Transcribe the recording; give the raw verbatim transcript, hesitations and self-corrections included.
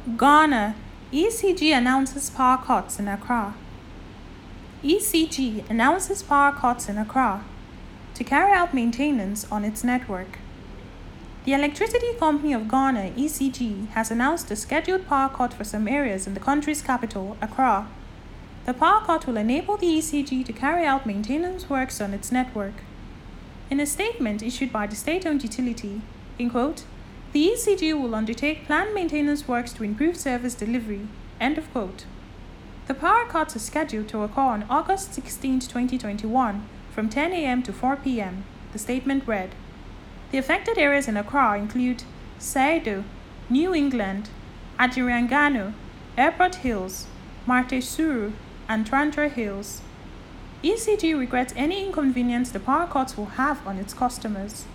Ghana, E C G announces power cuts in Accra. E C G announces power cuts in Accra to carry out maintenance on its network. The Electricity Company of Ghana, E C G, has announced a scheduled power cut for some areas in the country's capital, Accra. The power cut will enable the E C G to carry out maintenance works on its network. In a statement issued by the state-owned utility, in quote, the E C G will undertake planned maintenance works to improve service delivery, end of quote. The power cuts are scheduled to occur on August sixteenth, twenty twenty-one, from ten a.m. to four p.m., the statement read. The affected areas in Accra include Saido, New England, Adjirangano, Airport Hills, Marte Suru, and Trantra Hills. E C G regrets any inconvenience the power cuts will have on its customers.